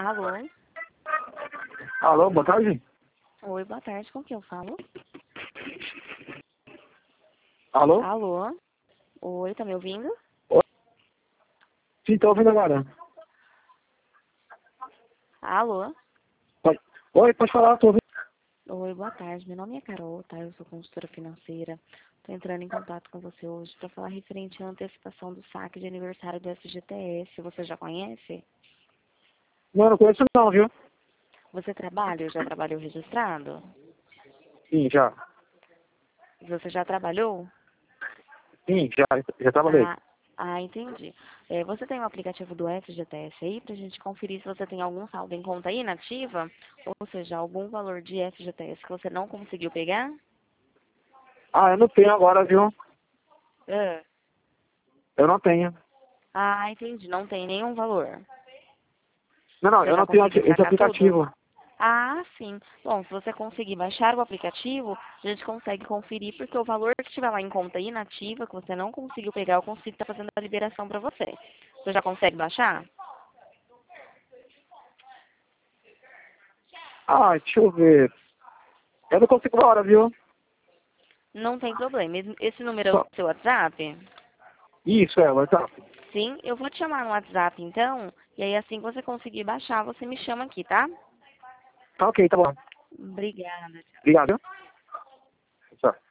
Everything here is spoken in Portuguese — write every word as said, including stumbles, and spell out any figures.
Alô? Alô, boa tarde. Oi, boa tarde. Com quem eu falo? Alô? Alô? Oi, tá me ouvindo? Oi. Sim, tô ouvindo agora. Alô? Pode... Oi, pode falar, tô ouvindo. Oi, boa tarde. Meu nome é Carol, tá? Eu sou consultora financeira. Tô entrando em contato com você hoje para falar referente à antecipação do saque de aniversário do F G T S. Você já conhece? Não, não conheço não, viu? Você trabalha ou já trabalhou registrado? Sim, já. Você já trabalhou? Sim, já, já trabalhei. Ah, ah entendi. É, você tem o aplicativo do F G T S aí pra gente conferir se você tem algum saldo em conta inativa, ou seja, algum valor de F G T S que você não conseguiu pegar? Ah, eu não tenho agora, viu? É. Eu não tenho. Ah, entendi. Não tem nenhum valor. Não, não, Você eu já não tenho conseguiu esse sacar tudo? aplicativo. Ah, sim. Bom, se você conseguir baixar o aplicativo, a gente consegue conferir, porque o valor que estiver lá em conta inativa, que você não conseguiu pegar, eu consigo estar fazendo a liberação para você. Você já consegue baixar? Ah, deixa eu ver. Eu não consigo agora, viu? Não tem problema. Esse esse número é o Só... seu WhatsApp? Isso, é, WhatsApp. Sim, eu vou te chamar no WhatsApp então, e aí assim que você conseguir baixar, você me chama aqui, tá? Tá ok, tá bom. Obrigada. Obrigado. Tchau.